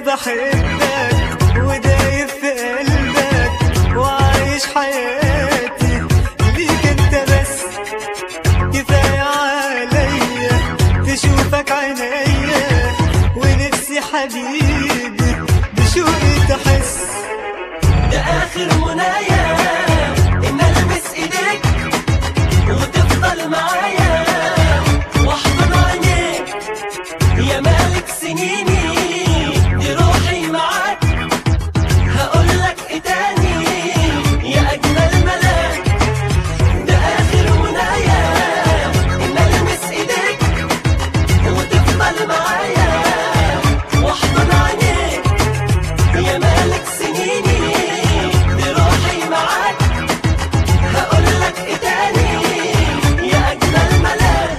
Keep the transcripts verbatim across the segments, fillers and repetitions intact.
بحبك ودايب في قلبك وعايش حياتي ليك انت بس. كفاية عليا تشوفك عينيا ونفسي حبيبي بشوقي تحس. ده آخر منايا إن ألمس إيديك وتفضل معايا واحضن عينيك يا مالك سنيني. دي روحي معاك هقولك إيه تاني يا أجمل ملاك. ده آخر منايا إن ألمس إيديك وتفضل معايا واحضن عينيك يا مالك سنيني. دي روحي معاك هقولك إيه تاني يا أجمل ملاك.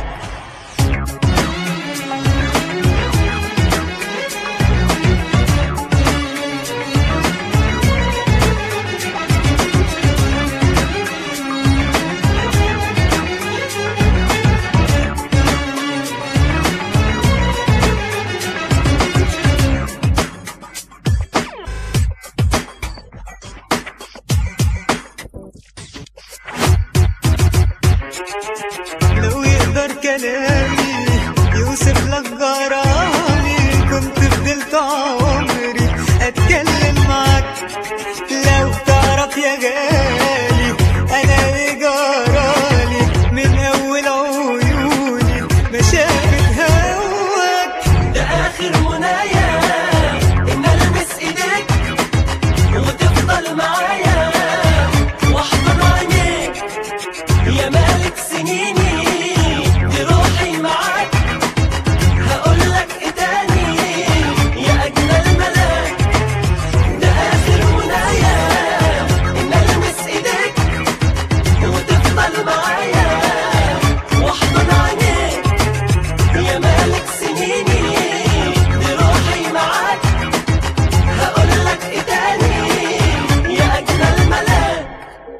لو يقدر كلامي يوصف لك غرامي كنت فضلت عمري اتكلم معاك. لو تعرف يا غالي انا ايه جرالي من اول عيوني ما شافت هواك. ده آخر منايا إن ألمس إيديك وتفضل معايا واحضن عينيك يا مالك سنيني. دي روحي معاك هقولك إيه تاني يا أجمل ملاك. ده آخر منايا إن ألمس إيديك وتفضل معايا واحضن عينيك يا مالك سنيني. دي روحي معاك هقولك إيه تاني يا أجمل ملاك.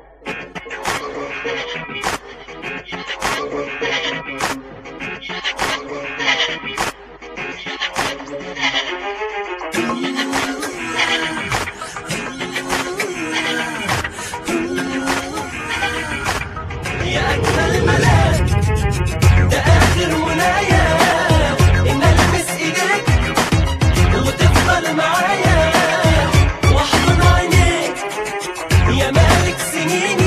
يا أجمل ملاك. ده آخر منايا إن ألمس إيديك وتفضل معايا واحضن عينيك يا مالك سنيني.